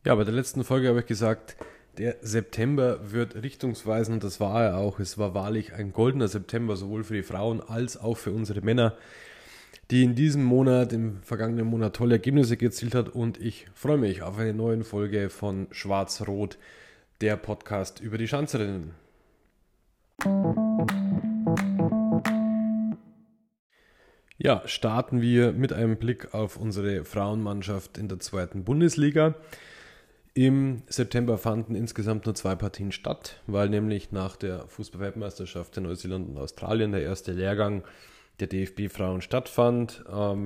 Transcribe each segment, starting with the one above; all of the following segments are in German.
Ja, bei der letzten Folge habe ich gesagt, der September wird richtungsweisend und das war er auch. Es war wahrlich ein goldener September, sowohl für die Frauen als auch für unsere Männer, die in diesem Monat, im vergangenen Monat tolle Ergebnisse erzielt hat und ich freue mich auf eine neue Folge von Schwarz-Rot, der Podcast über die Schanzerinnen. Ja, starten wir mit einem Blick auf unsere Frauenmannschaft in der zweiten Bundesliga. Im September fanden insgesamt nur 2 Partien statt, weil nämlich nach der Fußball-Weltmeisterschaft in Neuseeland und Australien der erste Lehrgang der DFB-Frauen stattfand,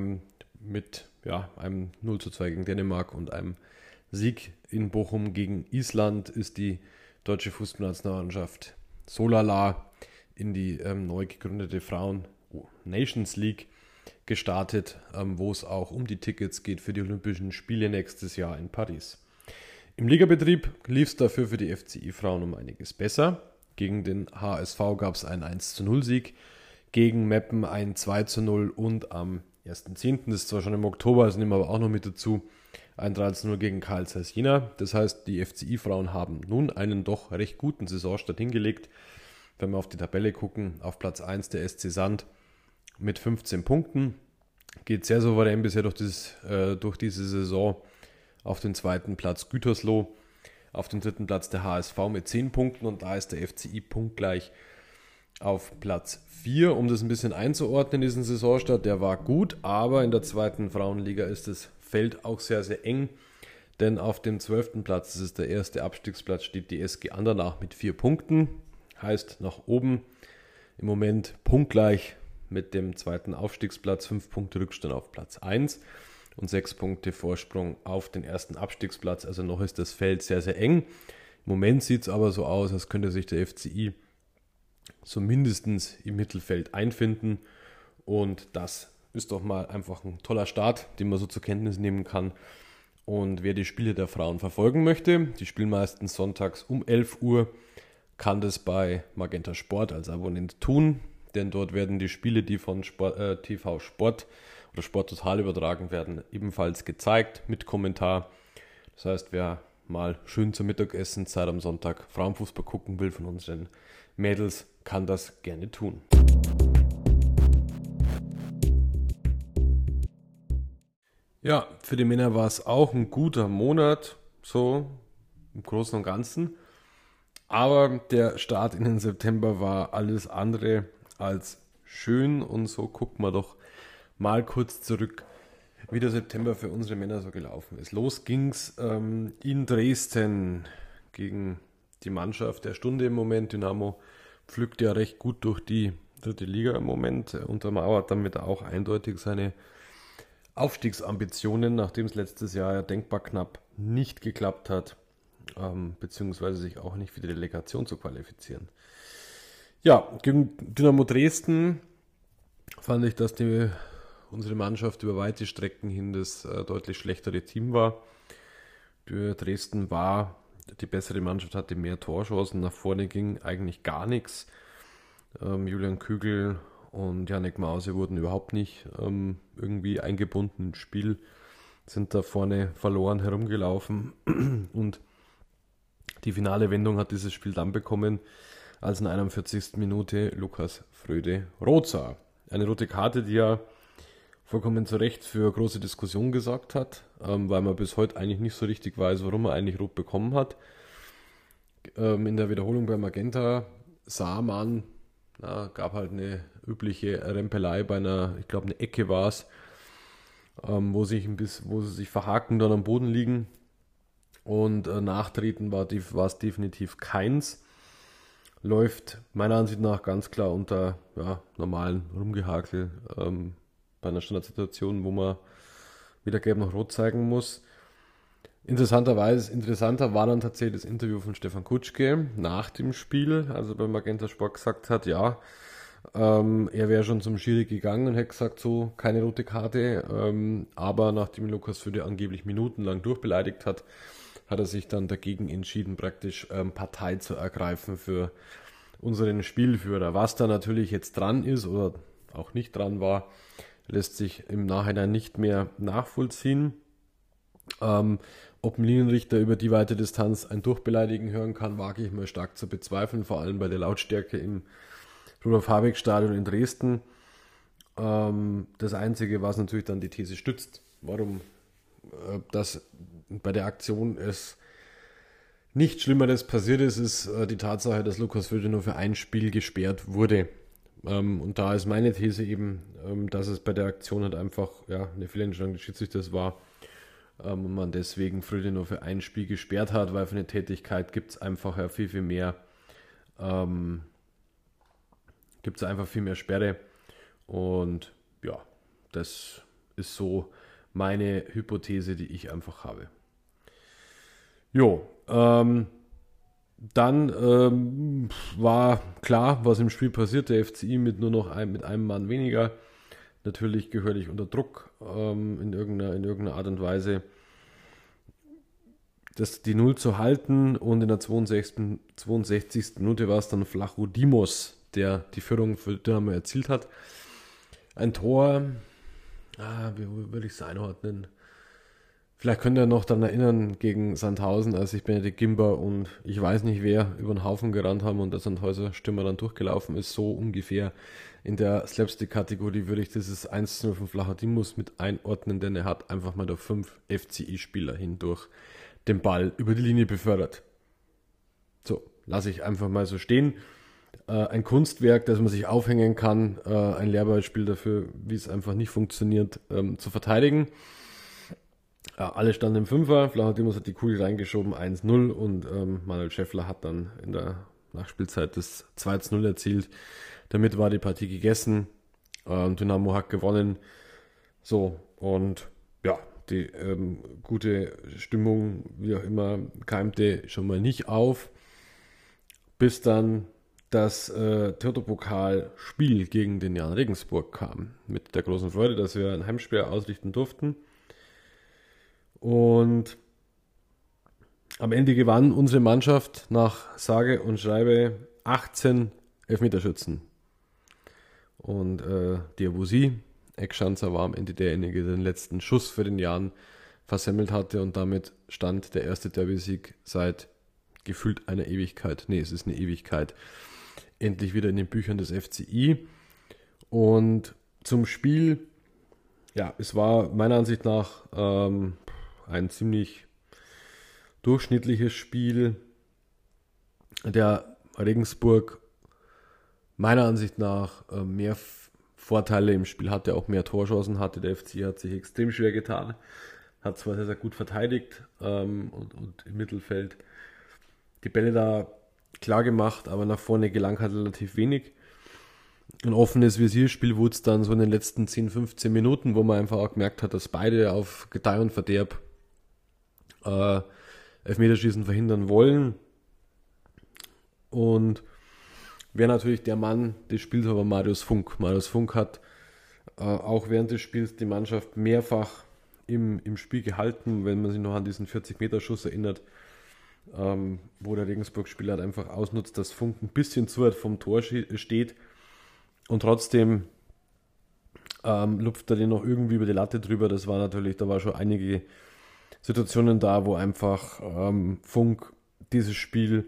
mit einem 0:2 gegen Dänemark und einem Sieg in Bochum gegen Island ist die deutsche Fußballnationalmannschaft so lala in die neu gegründete Frauen-Nations League gestartet, wo es auch um die Tickets geht für die Olympischen Spiele nächstes Jahr in Paris. Im Ligabetrieb lief es dafür für die FCI-Frauen um einiges besser. Gegen den HSV gab es einen 1:0-Sieg, gegen Meppen ein 2:0 und am 1.10., das ist zwar schon im Oktober, das nehmen wir aber auch noch mit dazu, ein 3:0 gegen Carl Zeiss Jena. Das heißt, die FCI-Frauen haben nun einen doch recht guten Saisonstart hingelegt. Wenn wir auf die Tabelle gucken, auf Platz 1 der SC Sand mit 15 Punkten. Geht sehr souverän bisher durch diese Saison. Auf den zweiten Platz Gütersloh, auf dem dritten Platz der HSV mit 10 Punkten und da ist der FCI punktgleich auf Platz 4. Um das ein bisschen einzuordnen, diesen Saisonstart, der war gut, aber in der zweiten Frauenliga ist das Feld auch sehr, sehr eng, denn auf dem 12. Platz, das ist der erste Abstiegsplatz, steht die SG Andernach mit 4 Punkten, heißt nach oben im Moment punktgleich mit dem zweiten Aufstiegsplatz, 5 Punkte Rückstand auf Platz 1. Und 6 Punkte Vorsprung auf den ersten Abstiegsplatz. Also noch ist das Feld sehr, sehr eng. Im Moment sieht es aber so aus, als könnte sich der FCI so mindestens im Mittelfeld einfinden. Und das ist doch mal einfach ein toller Start, den man so zur Kenntnis nehmen kann. Und wer die Spiele der Frauen verfolgen möchte, die spielen meistens sonntags um 11 Uhr, kann das bei Magenta Sport als Abonnent tun. Denn dort werden die Spiele, die von TV Sport oder Sport Total übertragen werden, ebenfalls gezeigt mit Kommentar. Das heißt, wer mal schön zum Mittagessenzeit am Sonntag Frauenfußball gucken will von unseren Mädels, kann das gerne tun. Ja, für die Männer war es auch ein guter Monat, so im Großen und Ganzen. Aber der Start in den September war alles andere als schön und so guckt man doch mal kurz zurück, wie der September für unsere Männer so gelaufen ist. Los ging's in Dresden gegen die Mannschaft der Stunde im Moment. Dynamo pflückt ja recht gut durch die dritte Liga im Moment, untermauert damit auch eindeutig seine Aufstiegsambitionen, nachdem es letztes Jahr ja denkbar knapp nicht geklappt hat, beziehungsweise sich auch nicht für die Relegation zu qualifizieren. Ja, gegen Dynamo Dresden fand ich, dass unsere Mannschaft über weite Strecken hin das deutlich schlechtere Team war. Dresden war die bessere Mannschaft, hatte mehr Torchancen, nach vorne ging eigentlich gar nichts. Julian Kügel und Yannick Mause wurden überhaupt nicht irgendwie eingebunden ins Spiel, sind da vorne verloren herumgelaufen und die finale Wendung hat dieses Spiel dann bekommen, als in der 41. Minute Lukas Fröde rot sah. Eine rote Karte, die ja vollkommen zu Recht für große Diskussion gesorgt hat, weil man bis heute eigentlich nicht so richtig weiß, warum er eigentlich rot bekommen hat. In der Wiederholung bei Magenta sah man, gab halt eine übliche Rempelei bei ich glaube eine Ecke war es, wo sie sich verhaken dann am Boden liegen und nachtreten war es definitiv keins. Läuft meiner Ansicht nach ganz klar unter normalen Rumgehakel bei einer Standardsituation, wo man weder gelb noch rot zeigen muss. Interessanter war dann tatsächlich das Interview von Stefan Kutschke nach dem Spiel, als er bei Magenta Sport gesagt hat, er wäre schon zum Schiri gegangen und hätte gesagt, so, keine rote Karte, aber nachdem Lukas Fröde angeblich minutenlang durchbeleidigt hat, hat er sich dann dagegen entschieden, praktisch Partei zu ergreifen für unseren Spielführer. Was da natürlich jetzt dran ist oder auch nicht dran war, lässt sich im Nachhinein nicht mehr nachvollziehen. Ob ein Linienrichter über die weite Distanz ein Durchbeleidigen hören kann, wage ich mal stark zu bezweifeln, vor allem bei der Lautstärke im Rudolf-Habig-Stadion in Dresden. Das Einzige, was natürlich dann die These stützt, warum das bei der Aktion es nichts Schlimmeres passiert ist die Tatsache, dass Lukas Föderl nur für ein Spiel gesperrt wurde. Und da ist meine These eben, dass es bei der Aktion halt einfach eine Fehlentscheidung des Schiedsrichters war und man deswegen Föderl nur für ein Spiel gesperrt hat, weil für eine Tätigkeit gibt es einfach viel, viel mehr Sperre. Und ja, das ist so meine Hypothese, die ich einfach habe. Jo, dann war klar, was im Spiel passiert. Der FCI mit einem Mann weniger, natürlich gehörig unter Druck in irgendeiner Art und Weise. Die 0 zu halten und in der 62. Minute war es dann Vlacho Dimos, der die Führung für Dynamo erzielt hat. Ein Tor, wie würde ich es einordnen? Vielleicht könnt ihr noch daran erinnern, gegen Sandhausen, als sich Benedikt Gimber und ich weiß nicht wer über den Haufen gerannt haben und der Sandhäuser Stürmer dann durchgelaufen ist, so ungefähr in der Slapstick-Kategorie würde ich dieses 1:0 von Vlachodimos mit einordnen, denn er hat einfach mal durch 5 FCI-Spieler hindurch den Ball über die Linie befördert. So, lasse ich einfach mal so stehen. Ein Kunstwerk, das man sich aufhängen kann, ein Lehrbeispiel dafür, wie es einfach nicht funktioniert, zu verteidigen. Alle standen im Fünfer, Vlachodimos hat die Kugel reingeschoben, 1:0 und Manuel Schäffler hat dann in der Nachspielzeit das 2:0 erzielt. Damit war die Partie gegessen, Dynamo hat gewonnen. So, und ja, die gute Stimmung, wie auch immer, keimte schon mal nicht auf, bis dann das Toto-Pokal-Spiel gegen den Jan Regensburg kam. Mit der großen Freude, dass wir ein Heimspiel ausrichten durften. Und am Ende gewann unsere Mannschaft nach sage und schreibe 18 Elfmeterschützen. Und Diabusi, Eckschanzer, war am Ende derjenige, der den letzten Schuss für den Jan versemmelt hatte. Und damit stand der erste Derby-Sieg seit gefühlt einer Ewigkeit. Nee, es ist eine Ewigkeit. Endlich wieder in den Büchern des FCI. Und zum Spiel, ja, es war meiner Ansicht nach ein ziemlich durchschnittliches Spiel. Der Regensburg meiner Ansicht nach mehr Vorteile im Spiel hatte, auch mehr Torchancen hatte. Der FCI hat sich extrem schwer getan, hat zwar sehr, sehr gut verteidigt und im Mittelfeld die Bälle da klar gemacht, aber nach vorne gelang halt relativ wenig. Ein offenes Visierspiel wurde es dann so in den letzten 10, 15 Minuten, wo man einfach auch gemerkt hat, dass beide auf Gedeih und Verderb Elfmeterschießen verhindern wollen. Und wer natürlich der Mann des Spiels war, Marius Funk. Marius Funk hat auch während des Spiels die Mannschaft mehrfach im Spiel gehalten, wenn man sich noch an diesen 40-Meter-Schuss erinnert, wo der Regensburg-Spieler halt einfach ausnutzt, dass Funk ein bisschen zu weit vom Tor steht und trotzdem lupft er den noch irgendwie über die Latte drüber. Da war schon einige Situationen da, wo einfach Funk dieses Spiel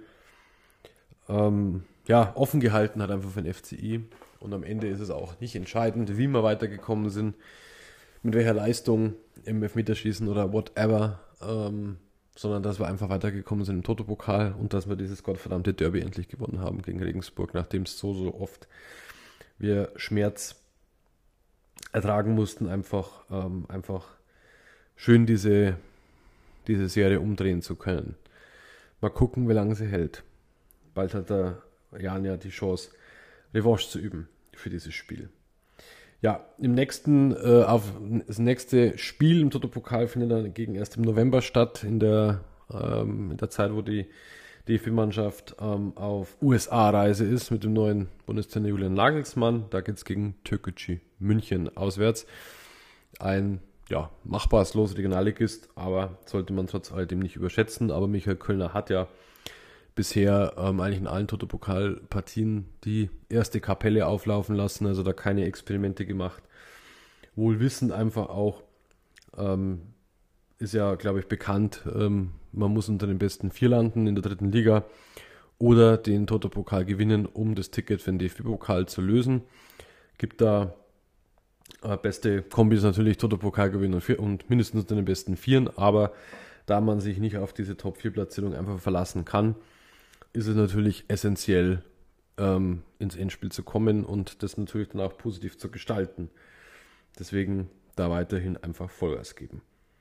offen gehalten hat, einfach für den FCI. Und am Ende ist es auch nicht entscheidend, wie wir weitergekommen sind, mit welcher Leistung im Elfmeterschießen oder whatever, sondern dass wir einfach weitergekommen sind im Toto-Pokal und dass wir dieses gottverdammte Derby endlich gewonnen haben gegen Regensburg, nachdem es so oft wir Schmerz ertragen mussten, einfach schön diese Serie umdrehen zu können. Mal gucken, wie lange sie hält. Bald hat der Jan ja die Chance, Revanche zu üben für dieses Spiel. Ja, das nächste Spiel im Toto-Pokal findet dann erst im November statt, in der Zeit, wo die DFB-Mannschaft auf USA-Reise ist mit dem neuen Bundestrainer Julian Nagelsmann. Da geht es gegen Türkgücü München auswärts. Ein machbares Los, Regionalligist, aber sollte man trotz alledem nicht überschätzen. Aber Michael Kölner hat ja bisher eigentlich in allen Toto-Pokal-Partien die erste Kapelle auflaufen lassen, also da keine Experimente gemacht. Wohl wissend einfach auch, ist ja, glaube ich, bekannt. Man muss unter den besten 4 landen in der 3. Liga oder den Toto-Pokal gewinnen, um das Ticket für den DFB-Pokal zu lösen. Gibt da beste Kombis natürlich, Toto-Pokal gewinnen und mindestens unter den besten 4, aber da man sich nicht auf diese Top-4-Platzierung einfach verlassen kann, ist es natürlich essentiell, ins Endspiel zu kommen und das natürlich dann auch positiv zu gestalten. Deswegen da weiterhin einfach Vollgas geben.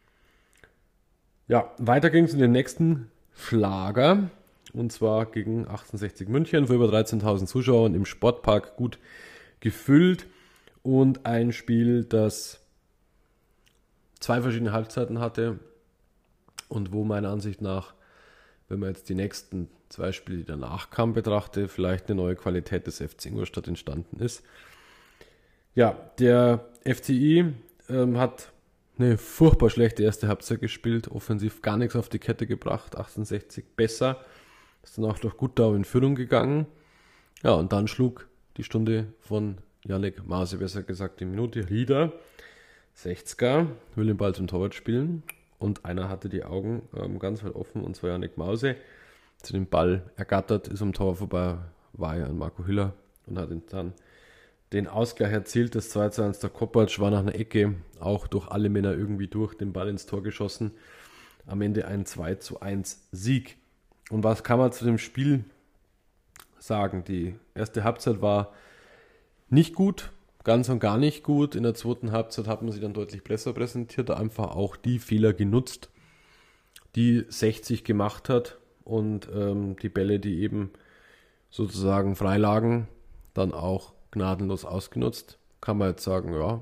Ja, weiter ging es in den nächsten Schlager, und zwar gegen 1860 München, vor über 13.000 Zuschauern im Sportpark gut gefüllt und ein Spiel, das 2 verschiedene Halbzeiten hatte und wo meiner Ansicht nach, wenn man jetzt die nächsten 2 Spiele, die danach kamen, betrachte, vielleicht eine neue Qualität des FC Ingolstadt entstanden ist. Ja, der FCI hat eine furchtbar schlechte erste Halbzeit gespielt, offensiv gar nichts auf die Kette gebracht, 1860 besser, ist dann auch durch Guttau in Führung gegangen. Ja, und dann schlug die Stunde von Yannick Mause, besser gesagt die Minute, Rieder, 60er, will den Ball zum Torwart spielen und einer hatte die Augen ganz weit offen, und zwar Yannick Mause, zu dem Ball ergattert, ist am Tor vorbei, war ja ein Marco Hüller und hat ihn dann den Ausgleich erzielt. Das 2:1 der Kopacz war nach einer Ecke auch durch alle Männer irgendwie durch, den Ball ins Tor geschossen. Am Ende ein 2:1 Sieg. Und was kann man zu dem Spiel sagen? Die erste Halbzeit war nicht gut, ganz und gar nicht gut. In der zweiten Halbzeit hat man sich dann deutlich besser präsentiert, einfach auch die Fehler genutzt, die 60 gemacht hat und die Bälle, die eben sozusagen frei lagen, dann auch gnadenlos ausgenutzt. Kann man jetzt sagen, ja,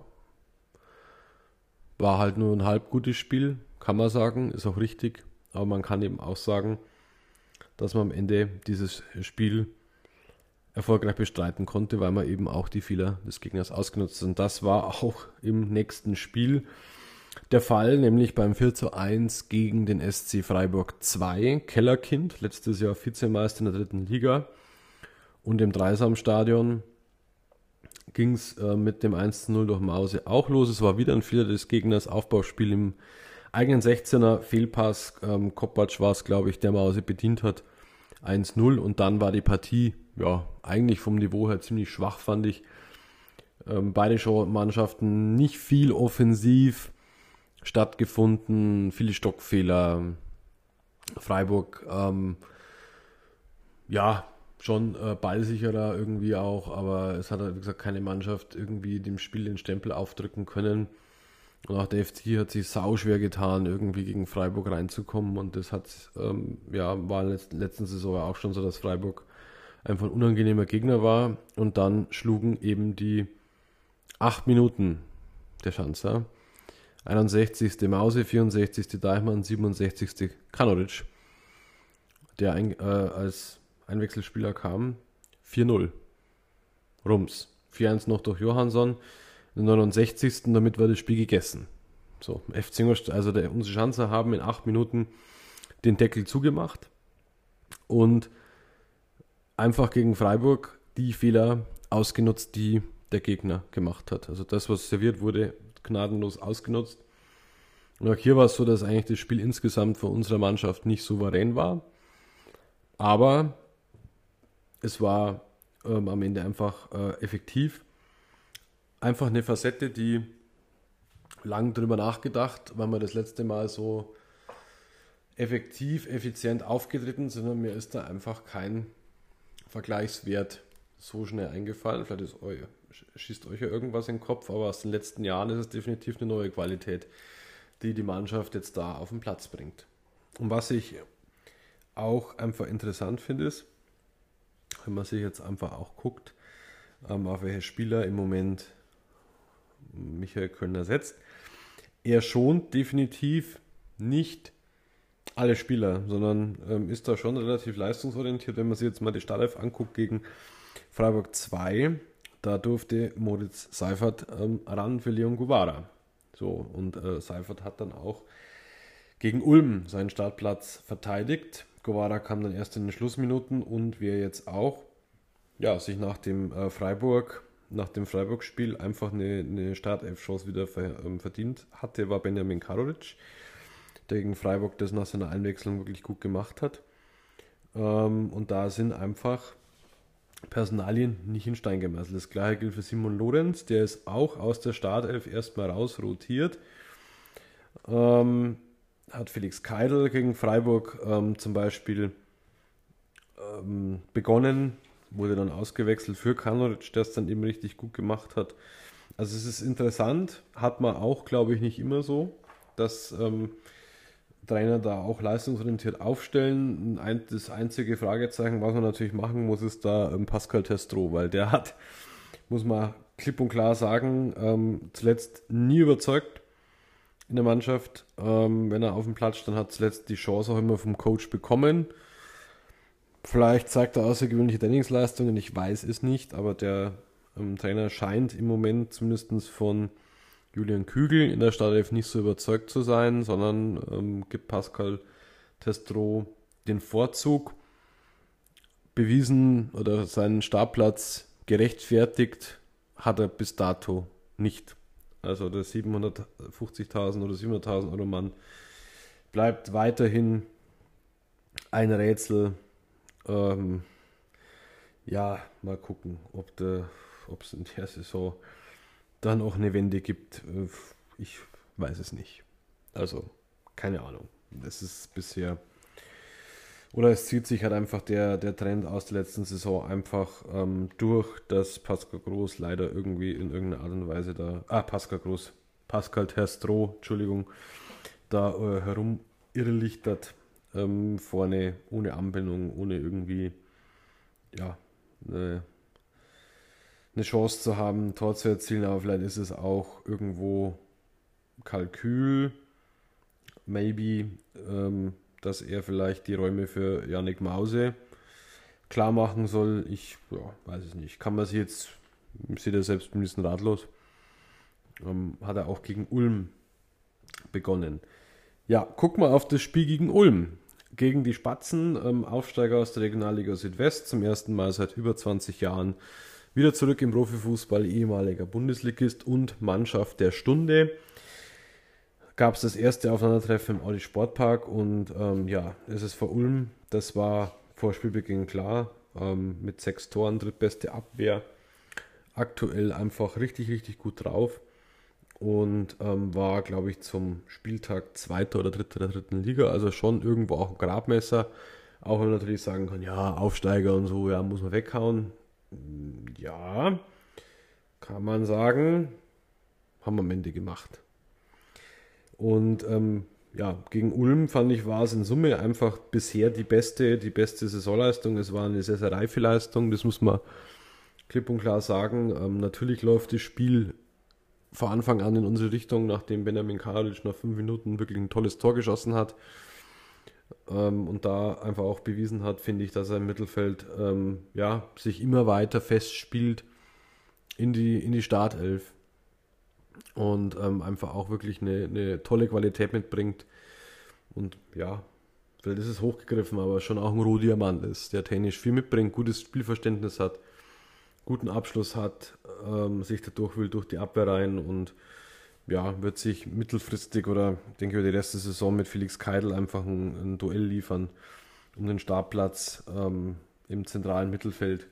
war halt nur ein halb gutes Spiel, kann man sagen, ist auch richtig. Aber man kann eben auch sagen, dass man am Ende dieses Spiel erfolgreich bestreiten konnte, weil man eben auch die Fehler des Gegners ausgenutzt hat. Und das war auch im nächsten Spiel der Fall, nämlich beim 4:1 gegen den SC Freiburg 2, Kellerkind, letztes Jahr Vizemeister in der 3. Liga. Und im Dreisamstadion ging es mit dem 1:0 durch Mause auch los. Es war wieder ein Fehler des Gegners, Aufbauspiel im eigenen 16er, Fehlpass. Kopacz war es, glaube ich, der Mause bedient hat. 1:0 und dann war die Partie ja eigentlich vom Niveau her ziemlich schwach, fand ich. Beide Mannschaften nicht viel offensiv stattgefunden, viele Stockfehler. Freiburg ja schon ballsicherer irgendwie auch, aber es hat halt, wie gesagt, keine Mannschaft irgendwie dem Spiel den Stempel aufdrücken können. Und auch der FC hat sich sauschwer getan, irgendwie gegen Freiburg reinzukommen. Und das hat, war in der letzten Saison auch schon so, dass Freiburg einfach ein unangenehmer Gegner war. Und dann schlugen eben die 8 Minuten der Schanzer. 61. Mause, 64. Deichmann, 67. Kanoric, der als Einwechselspieler kam, 4:0. Rums. 4:1 noch durch Johansson. In der 69. damit war das Spiel gegessen. So, FC Ingolstadt, also unsere Schanzer haben in 8 Minuten den Deckel zugemacht und einfach gegen Freiburg die Fehler ausgenutzt, die der Gegner gemacht hat. Also das, was serviert wurde, gnadenlos ausgenutzt. Und auch hier war es so, dass eigentlich das Spiel insgesamt von unserer Mannschaft nicht souverän war. Aber es war am Ende einfach effektiv. Einfach eine Facette, die lang drüber nachgedacht, weil wir das letzte Mal so effektiv, effizient aufgetreten sind, sondern mir ist da einfach kein Vergleichswert so schnell eingefallen. Vielleicht schießt euch ja irgendwas in den Kopf, aber aus den letzten Jahren ist es definitiv eine neue Qualität, die die Mannschaft jetzt da auf den Platz bringt. Und was ich auch einfach interessant finde, ist, wenn man sich jetzt einfach auch guckt, auf welche Spieler im Moment Michael Kölner setzt. Er schont definitiv nicht alle Spieler, sondern ist da schon relativ leistungsorientiert. Wenn man sich jetzt mal die Startelf anguckt gegen Freiburg 2, da durfte Moritz Seifert ran für Leon Guevara. So, und Seifert hat dann auch gegen Ulm seinen Startplatz verteidigt. Guevara kam dann erst in den Schlussminuten und wer jetzt auch sich nach dem Freiburg-Spiel einfach eine Startelf-Chance wieder verdient hatte, war Benjamin Karolic. der gegen Freiburg das nach seiner Einwechslung wirklich gut gemacht hat. Und da sind einfach Personalien nicht in Stein gemeißelt. Das gleiche gilt für Simon Lorenz, der ist auch aus der Startelf erstmal rausrotiert. Hat Felix Keidl gegen Freiburg zum Beispiel begonnen, wurde dann ausgewechselt für Kanoric, der es dann eben richtig gut gemacht hat. Also es ist interessant, hat man auch, glaube ich, nicht immer so, dass Trainer da auch leistungsorientiert aufstellen. Das einzige Fragezeichen, was man natürlich machen muss, ist da Pascal Testro, weil der hat, muss man klipp und klar sagen, zuletzt nie überzeugt in der Mannschaft. Wenn er auf dem Platz stand, hat zuletzt die Chance auch immer vom Coach bekommen. Vielleicht zeigt er außergewöhnliche Trainingsleistungen, ich weiß es nicht, aber der Trainer scheint im Moment zumindest von Julian Kügel in der Startelf nicht so überzeugt zu sein, sondern gibt Pascal Testro den Vorzug. Bewiesen oder seinen Startplatz gerechtfertigt hat er bis dato nicht. Also der 750.000 oder 700.000 Euro Mann bleibt weiterhin ein Rätsel. Ja, mal gucken, ob es in der Saison dann auch eine Wende gibt. Ich weiß es nicht. Also, keine Ahnung. Das ist bisher, oder es zieht sich halt einfach der Trend aus der letzten Saison einfach durch, dass Pascal Groß leider irgendwie in irgendeiner Art und Weise Pascal Testro, Entschuldigung, da herum irrlichtert, vorne ohne Anbindung, ohne irgendwie, ja, eine Chance zu haben, ein Tor zu erzielen, aber vielleicht ist es auch irgendwo Kalkül, maybe, dass er vielleicht die Räume für Yannick Mause klar machen soll. Ich weiß es nicht. Kann man sich jetzt, sieht er selbst ein bisschen ratlos, hat er auch gegen Ulm begonnen. Ja, guck mal auf das Spiel gegen Ulm. Gegen die Spatzen, Aufsteiger aus der Regionalliga Südwest, zum ersten Mal seit über 20 Jahren wieder zurück im Profifußball, ehemaliger Bundesligist und Mannschaft der Stunde. Gab es das erste Aufeinandertreffen im Audi Sportpark und es ist vor Ulm. Das war vor Spielbeginn klar, mit 6 Toren, drittbeste Abwehr. Aktuell einfach richtig, richtig gut drauf und war, glaube ich, zum Spieltag Zweiter oder Dritter der dritten Liga, also schon irgendwo auch ein Gradmesser. Auch wenn man natürlich sagen kann, ja, Aufsteiger und so, ja, muss man weghauen. Ja, kann man sagen, haben wir am Ende gemacht. Und gegen Ulm fand ich, war es in Summe einfach bisher die beste Saisonleistung. Es war eine sehr, sehr reife Leistung, das muss man klipp und klar sagen. Natürlich läuft das Spiel von Anfang an in unsere Richtung, nachdem Benjamin Karic nach 5 Minuten wirklich ein tolles Tor geschossen hat. Und da einfach auch bewiesen hat, finde ich, dass er im Mittelfeld sich immer weiter festspielt in die Startelf und einfach auch wirklich eine tolle Qualität mitbringt. Und ja, vielleicht ist es hochgegriffen, aber schon auch ein Rohdiamant ist, der technisch viel mitbringt, gutes Spielverständnis hat, guten Abschluss hat, sich dadurch will durch die Abwehr rein und ja, wird sich mittelfristig oder ich denke über die Rest der Saison mit Felix Keidl einfach ein Duell liefern um den Startplatz im zentralen Mittelfeld.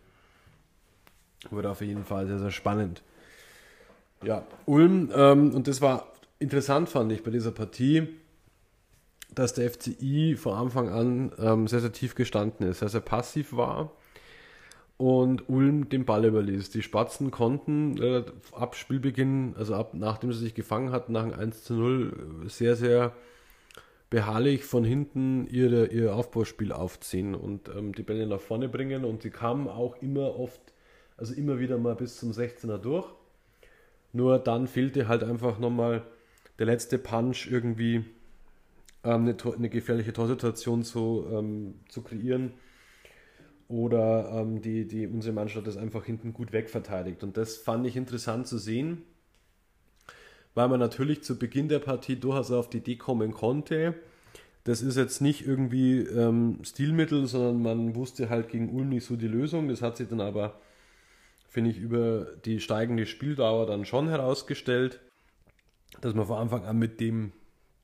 Wird auf jeden Fall sehr, sehr spannend. Ja, Ulm, und das war interessant, fand ich bei dieser Partie, dass der FCI von Anfang an sehr, sehr tief gestanden ist, sehr, sehr passiv war und Ulm den Ball überließ. Die Spatzen konnten ab Spielbeginn, also nachdem sie sich gefangen hatten, nach einem 1:0 sehr, sehr beharrlich von hinten ihr Aufbauspiel aufziehen und die Bälle nach vorne bringen und die kamen auch immer wieder mal bis zum 16er durch. Nur dann fehlte halt einfach nochmal der letzte Punch irgendwie eine gefährliche Torsituation zu kreieren. Oder unsere Mannschaft ist einfach hinten gut wegverteidigt. Und das fand ich interessant zu sehen, weil man natürlich zu Beginn der Partie durchaus auf die Idee kommen konnte. Das ist jetzt nicht irgendwie Stilmittel, sondern man wusste halt gegen Ulm nicht so die Lösung. Das hat sich dann aber, finde ich, über die steigende Spieldauer dann schon herausgestellt, dass man von Anfang an mit dem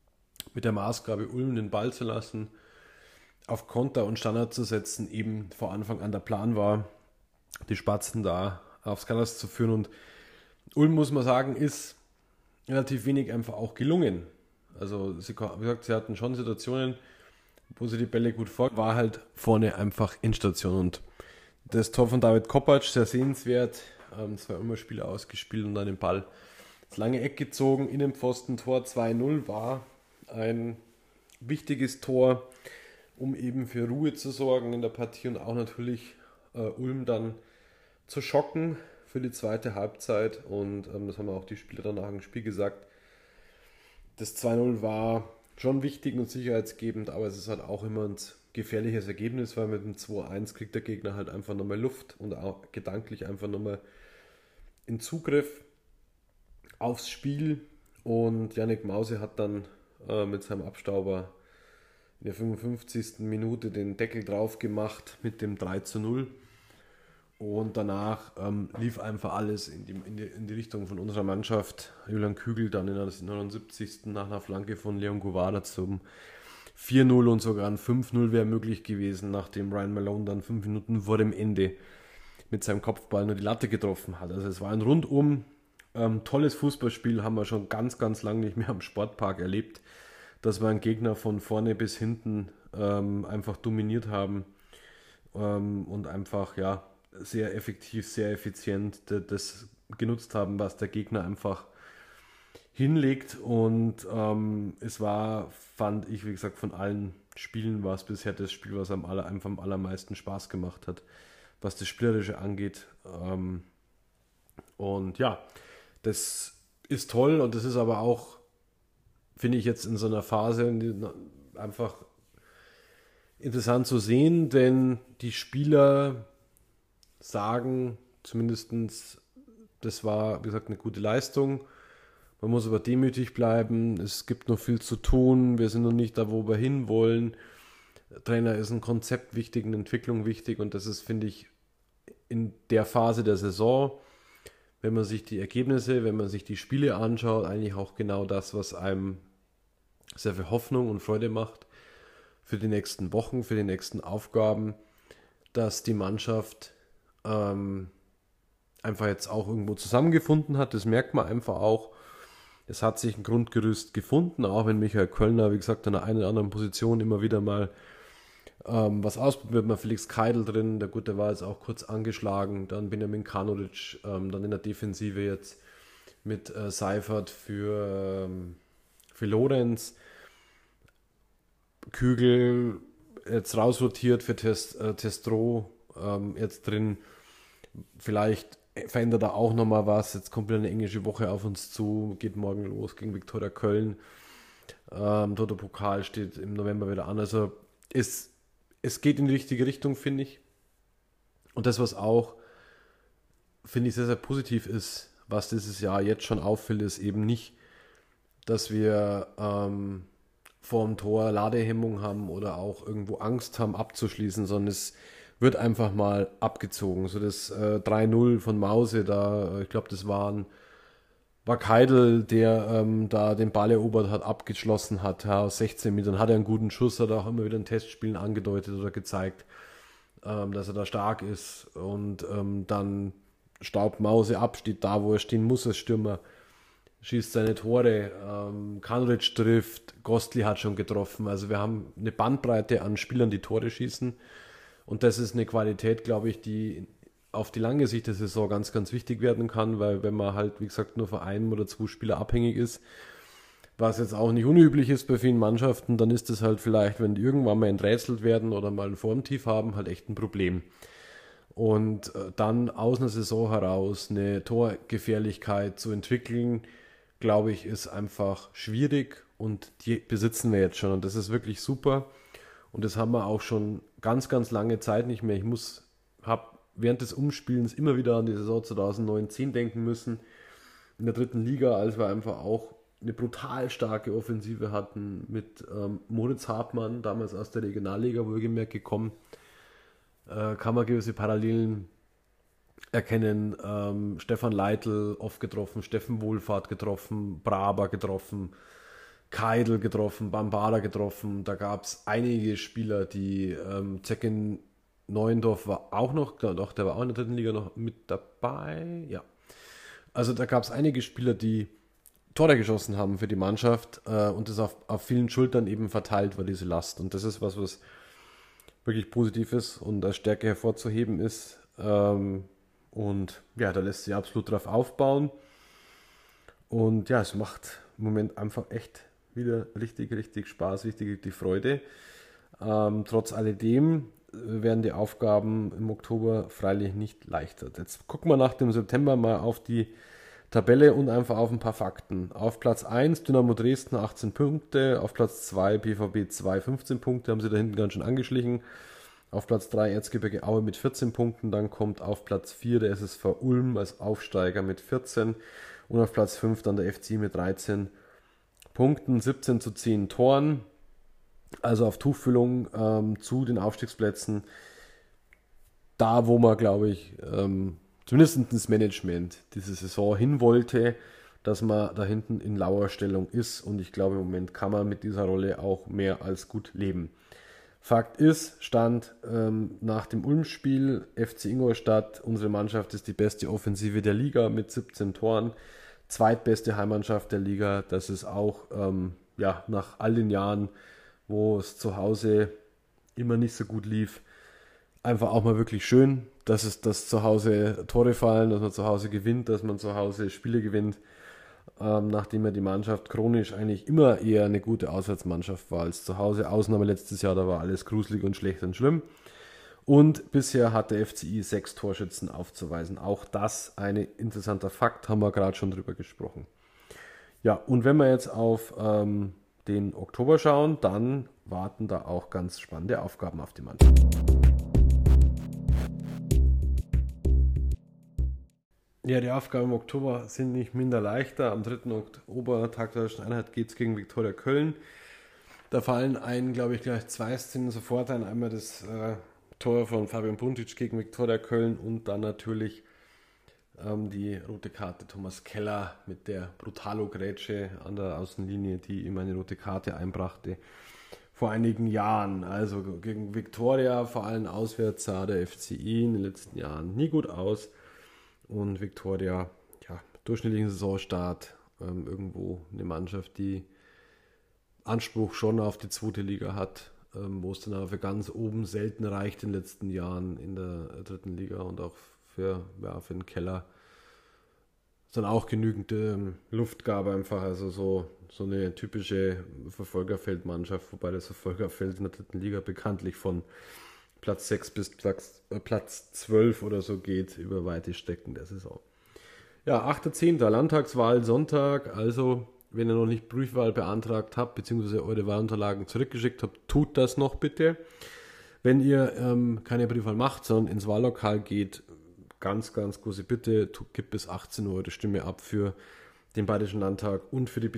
mit der Maßgabe, Ulm den Ball zu lassen, auf Konter und Standard zu setzen, eben vor Anfang an der Plan war, die Spatzen da aufs Gallers zu führen. Und Ulm, muss man sagen, ist relativ wenig einfach auch gelungen. Also, wie gesagt, sie hatten schon Situationen, wo sie die Bälle gut vor, war halt vorne einfach Endstation. Und das Tor von David Kopacz, sehr sehenswert, 2 Ulmer-Spieler ausgespielt und dann den Ball ins lange Eck gezogen, Innenpfosten-Tor 2-0 war ein wichtiges Tor, um eben für Ruhe zu sorgen in der Partie und auch natürlich Ulm dann zu schocken für die zweite Halbzeit. Und das haben auch die Spieler danach im Spiel gesagt. Das 2-0 war schon wichtig und sicherheitsgebend, aber es ist halt auch immer ein gefährliches Ergebnis, weil mit dem 2-1 kriegt der Gegner halt einfach nochmal Luft und auch gedanklich einfach nochmal in Zugriff aufs Spiel. Und Yannick Mause hat dann mit seinem Abstauber in der 55. Minute den Deckel drauf gemacht mit dem 3-0. Und danach lief einfach alles in die Richtung von unserer Mannschaft. Julian Kügel dann in der 79. nach einer Flanke von Leon Govada zum 4-0 und sogar ein 5-0 wäre möglich gewesen, nachdem Ryan Malone dann 5 Minuten vor dem Ende mit seinem Kopfball nur die Latte getroffen hat. Also es war ein rundum tolles Fußballspiel, haben wir schon ganz, ganz lange nicht mehr am Sportpark erlebt, dass wir einen Gegner von vorne bis hinten einfach dominiert haben und einfach, ja, sehr effektiv, sehr effizient das genutzt haben, was der Gegner einfach hinlegt. Und es war, fand ich, wie gesagt, von allen Spielen war es bisher das Spiel, was einfach am allermeisten Spaß gemacht hat, was das Spielerische angeht. Und ja, das ist toll und das ist aber auch, finde ich, jetzt in so einer Phase einfach interessant zu sehen, denn die Spieler sagen zumindest, das war, wie gesagt, eine gute Leistung. Man muss aber demütig bleiben. Es gibt noch viel zu tun. Wir sind noch nicht da, wo wir hinwollen. Trainer ist ein Konzept wichtig, eine Entwicklung wichtig und das ist, finde ich, in der Phase der Saison, wenn man sich die Ergebnisse, wenn man sich die Spiele anschaut, eigentlich auch genau das, was einem sehr viel Hoffnung und Freude macht für die nächsten Wochen, für die nächsten Aufgaben, dass die Mannschaft einfach jetzt auch irgendwo zusammengefunden hat. Das merkt man einfach auch. Es hat sich ein Grundgerüst gefunden, auch wenn Michael Kölner, wie gesagt, an der einen oder anderen Position immer wieder mal was ausprobiert. Man Felix Keidl drin, der war jetzt auch kurz angeschlagen. Dann Benjamin Kanodic, dann in der Defensive jetzt mit Seifert für Lorenz. Kügel jetzt rausrotiert für Testro jetzt drin. Vielleicht verändert er auch nochmal was. Jetzt kommt wieder eine englische Woche auf uns zu. Geht morgen los gegen Viktoria Köln. Toto Pokal steht im November wieder an. Also es geht in die richtige Richtung, finde ich. Und das, was auch, finde ich, sehr, sehr positiv ist, was dieses Jahr jetzt schon auffällt, ist eben nicht, dass wir vor dem Tor Ladehemmung haben oder auch irgendwo Angst haben abzuschließen, sondern es wird einfach mal abgezogen. So das 3-0 von Mause, da, ich glaube, das war Keidl, der da den Ball erobert hat, abgeschlossen hat, ja, aus 16 Metern, hat er einen guten Schuss, hat er auch immer wieder in Testspielen angedeutet oder gezeigt, dass er da stark ist und dann staubt Mause ab, steht da, wo er stehen muss als Stürmer, schießt seine Tore, Kanric trifft, Gostli hat schon getroffen, also wir haben eine Bandbreite an Spielern, die Tore schießen. Und das ist eine Qualität, glaube ich, die auf die lange Sicht der Saison ganz, ganz wichtig werden kann, weil wenn man halt, wie gesagt, nur von einem oder 2 Spieler abhängig ist, was jetzt auch nicht unüblich ist bei vielen Mannschaften, dann ist das halt vielleicht, wenn die irgendwann mal enträtselt werden oder mal ein Formtief haben, halt echt ein Problem. Und dann aus einer Saison heraus eine Torgefährlichkeit zu entwickeln, glaube ich, ist einfach schwierig und die besitzen wir jetzt schon und das ist wirklich super. Und das haben wir auch schon ganz, ganz lange Zeit nicht mehr. Habe während des Umspielens immer wieder an die Saison 2009-10 denken müssen. In der 3. Liga, als wir einfach auch eine brutal starke Offensive hatten mit Moritz Hartmann, damals aus der Regionalliga wohlgemerkt gekommen, kann man gewisse Parallelen erkennen. Stefan Leitl oft getroffen, Steffen Wohlfahrt getroffen, Braber getroffen. Keidl getroffen, Bambala getroffen. Da gab es einige Spieler, die Zecken Neuendorf war auch noch, doch, der war auch in der dritten Liga noch mit dabei. Ja. Also da gab es einige Spieler, die Tore geschossen haben für die Mannschaft und das auf vielen Schultern eben verteilt war, diese Last. Und das ist was wirklich positiv ist und als Stärke hervorzuheben ist. Und ja, da lässt sich absolut drauf aufbauen. Und ja, es macht im Moment einfach echt wieder richtig, richtig Spaß, richtig, richtig Freude. Trotz alledem werden die Aufgaben im Oktober freilich nicht leichter. Jetzt gucken wir nach dem September mal auf die Tabelle und einfach auf ein paar Fakten. Auf Platz 1 Dynamo Dresden 18 Punkte, auf Platz 2 BVB 2 15 Punkte, haben sie da hinten ganz schön angeschlichen. Auf Platz 3 Erzgebirge Aue mit 14 Punkten, dann kommt auf Platz 4 der SSV Ulm als Aufsteiger mit 14 und auf Platz 5 dann der FC mit 13 Punkten, 17 zu 10 Toren. Also auf Tuchfüllung zu den Aufstiegsplätzen. Da, wo man, glaube ich, zumindest das Management diese Saison hin wollte, dass man da hinten in Lauerstellung ist. Und ich glaube, im Moment kann man mit dieser Rolle auch mehr als gut leben. Fakt ist, Stand nach dem Ulm-Spiel, FC Ingolstadt, unsere Mannschaft ist die beste Offensive der Liga mit 17 Toren. Zweitbeste Heimmannschaft der Liga. Das ist auch nach all den Jahren, wo es zu Hause immer nicht so gut lief, einfach auch mal wirklich schön, dass zu Hause Tore fallen, dass man zu Hause gewinnt, dass man zu Hause Spiele gewinnt, nachdem ja die Mannschaft chronisch eigentlich immer eher eine gute Auswärtsmannschaft war als zu Hause. Ausnahme letztes Jahr, da war alles gruselig und schlecht und schlimm. Und bisher hat der FCI 6 Torschützen aufzuweisen. Auch das ein interessanter Fakt, haben wir gerade schon drüber gesprochen. Ja, und wenn wir jetzt auf den Oktober schauen, dann warten da auch ganz spannende Aufgaben auf die Mannschaft. Ja, die Aufgaben im Oktober sind nicht minder leichter. Am 3. Oktober, Tag der Deutschen Einheit, geht es gegen Viktoria Köln. Da fallen einen, glaube ich, gleich zwei Szenen sofort ein. Einmal das Tor von Fabian Buntic gegen Viktoria Köln und dann natürlich die rote Karte Thomas Keller mit der Brutalo-Grätsche an der Außenlinie, die ihm eine rote Karte einbrachte vor einigen Jahren. Also gegen Viktoria, vor allem auswärts, sah der FCI in den letzten Jahren nie gut aus. Und Viktoria, ja, durchschnittlichen Saisonstart, irgendwo eine Mannschaft, die Anspruch schon auf die zweite Liga hat, wo es dann aber für ganz oben selten reicht in den letzten Jahren in der dritten Liga und auch für den Keller ist dann auch genügend Luft gab einfach, also so eine typische Verfolgerfeldmannschaft, wobei das Verfolgerfeld in der dritten Liga bekanntlich von Platz 6 bis Platz 12 oder so geht über weite Strecken der Saison. Ja, 8.10. Landtagswahl Sonntag, also wenn ihr noch nicht Briefwahl beantragt habt, beziehungsweise eure Wahlunterlagen zurückgeschickt habt, tut das noch bitte. Wenn ihr keine Briefwahl macht, sondern ins Wahllokal geht, ganz, ganz große Bitte, gebt bis 18 Uhr eure Stimme ab für den Bayerischen Landtag und für die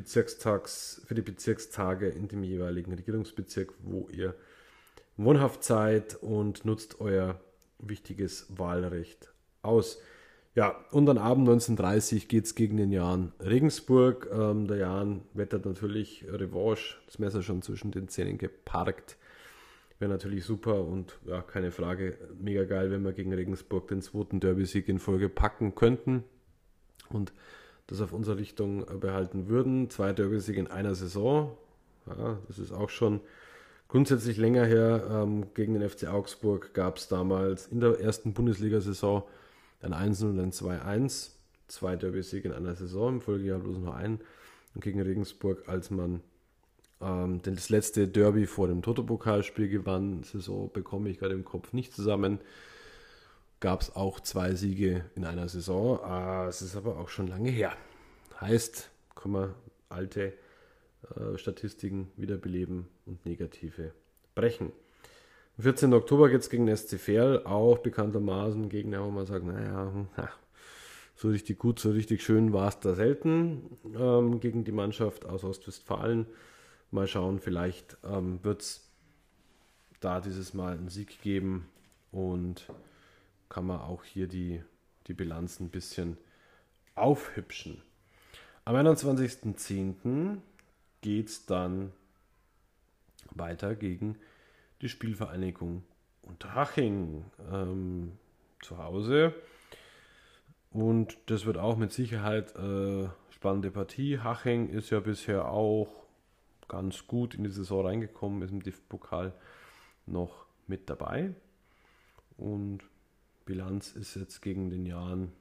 Bezirkstage in dem jeweiligen Regierungsbezirk, wo ihr wohnhaft seid, und nutzt euer wichtiges Wahlrecht aus. Ja, und am Abend 19:30 geht es gegen den Jan Regensburg. Der Jan wettert natürlich Revanche, das Messer schon zwischen den Zähnen geparkt. Wäre natürlich super und ja, keine Frage, mega geil, wenn wir gegen Regensburg den zweiten Derby-Sieg in Folge packen könnten und das auf unserer Richtung behalten würden. 2 Derby-Siege in einer Saison, ja, das ist auch schon grundsätzlich länger her. Gegen den FC Augsburg gab es damals in der ersten Bundesliga-Saison ein 1 und ein 2-1. 2 Derby-Siege in einer Saison, im Folgejahr bloß noch einen. Und gegen Regensburg, als man das letzte Derby vor dem Toto-Pokalspiel gewann, Saison bekomme ich gerade im Kopf nicht zusammen, gab es auch 2 Siege in einer Saison. Es ist aber auch schon lange her. Heißt, können wir alte Statistiken wiederbeleben und negative brechen. Am 14. Oktober geht es gegen den SC Verl, auch bekanntermaßen Gegner, wo man sagt, naja, so richtig gut, so richtig schön war es da selten, gegen die Mannschaft aus Ostwestfalen. Mal schauen, vielleicht wird es da dieses Mal einen Sieg geben und kann man auch hier die Bilanz ein bisschen aufhübschen. Am 21.10. geht es dann weiter gegen die Spielvereinigung Unterhaching zu Hause. Und das wird auch mit Sicherheit spannende Partie. Haching ist ja bisher auch ganz gut in die Saison reingekommen, ist im DIF-Pokal noch mit dabei. Und Bilanz ist jetzt gegen den Jahren,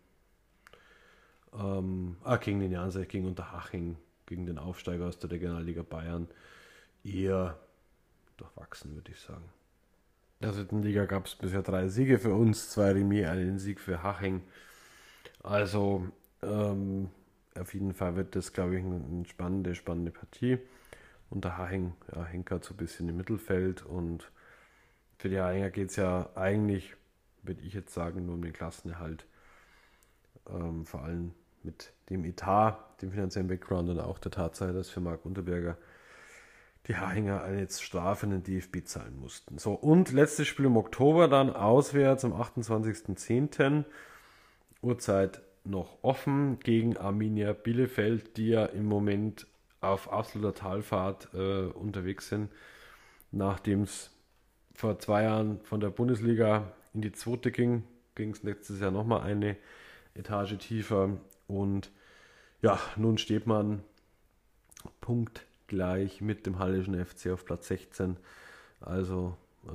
gegen Unterhaching, gegen den Aufsteiger aus der Regionalliga Bayern, eher durchwachsen, würde ich sagen. In der dritten Liga gab es bisher 3 Siege für uns, 2 Remis, einen Sieg für Haching. Also auf jeden Fall wird das, glaube ich, eine spannende Partie. Und der Haching hinkert so ein bisschen im Mittelfeld. Und für die Hachinger geht es ja eigentlich, würde ich jetzt sagen, nur um den Klassenerhalt. Vor allem mit dem Etat, dem finanziellen Background und auch der Tatsache, dass für Marc Unterberger die Hachinger eine Strafe in den DFB zahlen mussten. So, und letztes Spiel im Oktober dann auswärts am 28.10. Uhrzeit noch offen gegen Arminia Bielefeld, die ja im Moment auf absoluter Talfahrt unterwegs sind, nachdem es vor 2 Jahren von der Bundesliga in die zweite ging es letztes Jahr nochmal eine Etage tiefer und ja, nun steht man punktgleich mit dem Hallischen FC auf Platz 16, also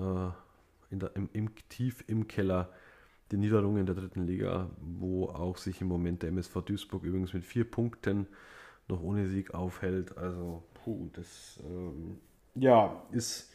tief im Keller die Niederungen in der dritten Liga, wo auch sich im Moment der MSV Duisburg übrigens mit 4 Punkten noch ohne Sieg aufhält. Also, das ist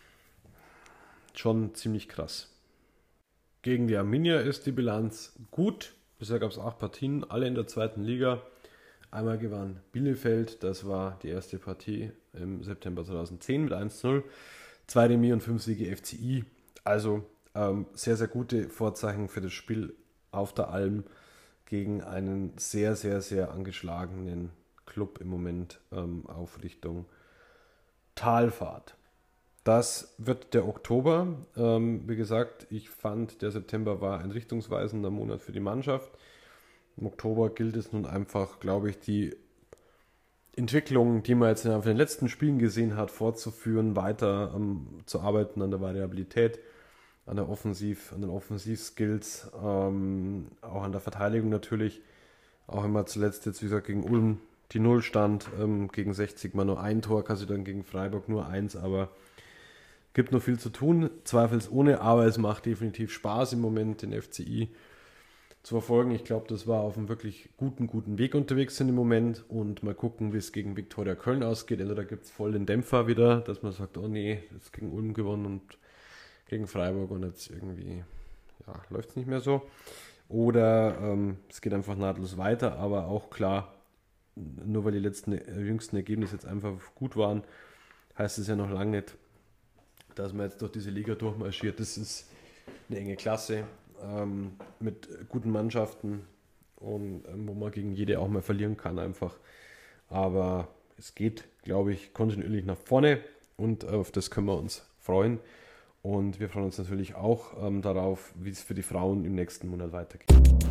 schon ziemlich krass. Gegen die Arminia ist die Bilanz gut. Bisher gab es 8 Partien, alle in der zweiten Liga. Einmal gewann Bielefeld, das war die erste Partie im September 2010 mit 1:0. 2 Remis und 5 Siege FCI. Also sehr, sehr gute Vorzeichen für das Spiel auf der Alm gegen einen sehr, sehr, sehr angeschlagenen Club im Moment auf Richtung Talfahrt. Das wird der Oktober. Wie gesagt, ich fand, der September war ein richtungsweisender Monat für die Mannschaft. Im Oktober gilt es nun einfach, glaube ich, die Entwicklung, die man jetzt in den letzten Spielen gesehen hat, fortzuführen, weiter zu arbeiten an der Variabilität, an den Offensivskills, auch an der Verteidigung natürlich. Auch immer zuletzt jetzt, wie gesagt, gegen Ulm die 0 stand, gegen 60 mal nur 1 Tor, kannst du dann gegen Freiburg nur 1, aber gibt noch viel zu tun, zweifelsohne, aber es macht definitiv Spaß im Moment, den FCI zu verfolgen. Ich glaube, das war auf einem wirklich guten Weg unterwegs sind im Moment und mal gucken, wie es gegen Viktoria Köln ausgeht. Entweder gibt es voll den Dämpfer wieder, dass man sagt, oh nee, jetzt gegen Ulm gewonnen und gegen Freiburg und jetzt irgendwie läuft es nicht mehr so. Oder es geht einfach nahtlos weiter, aber auch klar, nur weil die jüngsten Ergebnisse jetzt einfach gut waren, heißt es ja noch lange nicht, dass man jetzt durch diese Liga durchmarschiert. Das ist eine enge Klasse mit guten Mannschaften und wo man gegen jede auch mal verlieren kann einfach. Aber es geht, glaube ich, kontinuierlich nach vorne und auf das können wir uns freuen. Und wir freuen uns natürlich auch darauf, wie es für die Frauen im nächsten Monat weitergeht.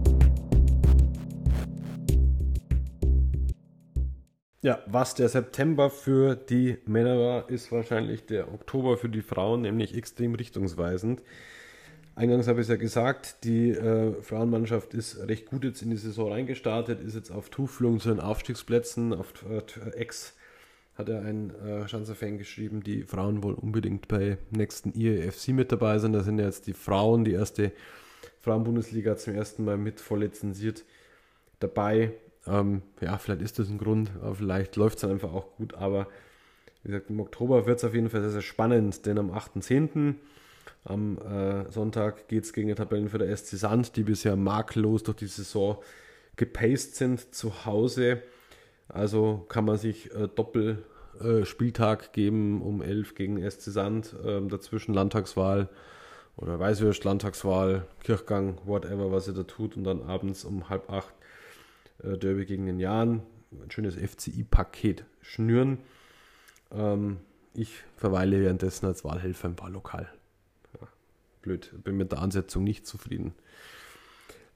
Ja, was der September für die Männer war, ist wahrscheinlich der Oktober für die Frauen, nämlich extrem richtungsweisend. Eingangs habe ich es ja gesagt, die Frauenmannschaft ist recht gut jetzt in die Saison reingestartet, ist jetzt auf Tuchfühlung zu den Aufstiegsplätzen. Auf X hat er ein Schanzer-Fan geschrieben, die Frauen wollen unbedingt bei nächsten IEFC mit dabei sein. Da sind ja jetzt die Frauen, die erste Frauenbundesliga zum ersten Mal mit voll lizenziert dabei. Vielleicht ist das ein Grund, aber vielleicht läuft es dann einfach auch gut. Aber wie gesagt, im Oktober wird es auf jeden Fall sehr, sehr spannend, denn am 8.10. am Sonntag geht es gegen den Tabellenführer SC Sand, die bisher makellos durch die Saison gepaced sind zu Hause. Also kann man sich Doppelspieltag geben um 11 gegen SC Sand, dazwischen Landtagswahl oder Weißwürst, Landtagswahl, Kirchgang, whatever, was ihr da tut und dann abends um 7:30 Derby gegen den Jahn, ein schönes FCI-Paket schnüren. Ich verweile währenddessen als Wahlhelfer im Wahllokal. Ja, blöd, bin mit der Ansetzung nicht zufrieden.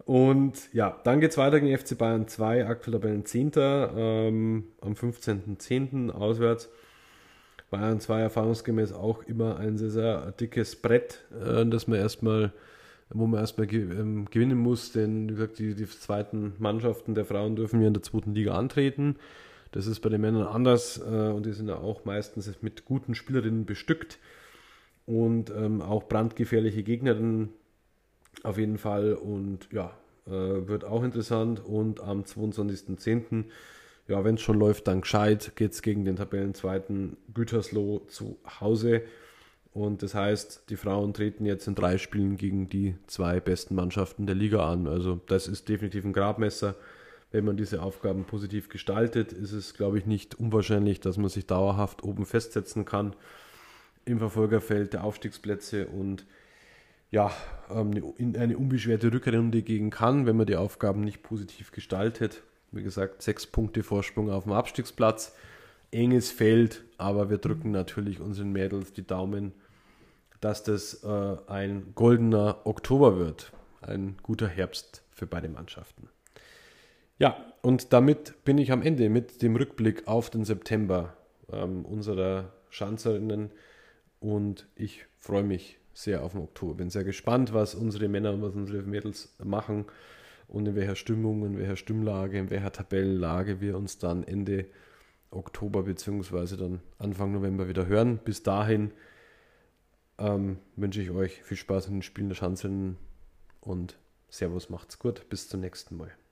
Und ja, dann geht es weiter gegen FC Bayern 2, aktuell Tabellenzehnter, am 15.10. auswärts. Bayern 2 erfahrungsgemäß auch immer ein sehr, sehr dickes Brett, wo man erstmal gewinnen muss, denn wie gesagt, die zweiten Mannschaften der Frauen dürfen ja in der zweiten Liga antreten. Das ist bei den Männern anders und die sind ja auch meistens mit guten Spielerinnen bestückt und auch brandgefährliche Gegnerinnen auf jeden Fall und ja, wird auch interessant und am 22.10., ja, wenn es schon läuft, dann gescheit, geht es gegen den Tabellenzweiten Gütersloh zu Hause und das heißt, die Frauen treten jetzt in 3 Spielen gegen die 2 besten Mannschaften der Liga an, also das ist definitiv ein Gradmesser. Wenn man diese Aufgaben positiv gestaltet, ist es, glaube ich, nicht unwahrscheinlich, dass man sich dauerhaft oben festsetzen kann im Verfolgerfeld der Aufstiegsplätze und ja, in eine unbeschwerte Rückrunde gehen kann, wenn man die Aufgaben nicht positiv gestaltet. Wie gesagt, 6 Punkte Vorsprung auf dem Abstiegsplatz. Enges Feld, aber wir drücken natürlich unseren Mädels die Daumen, dass das ein goldener Oktober wird. Ein guter Herbst für beide Mannschaften. Ja, und damit bin ich am Ende mit dem Rückblick auf den September unserer Schanzerinnen und ich freue mich sehr auf den Oktober. Bin sehr gespannt, was unsere Männer und was unsere Mädels machen und in welcher Stimmung, in welcher Stimmlage, in welcher Tabellenlage wir uns dann Ende Oktober bzw. dann Anfang November wieder hören. Bis dahin wünsche ich euch viel Spaß in den Spielen der Schanzerinnen und Servus, macht's gut, bis zum nächsten Mal.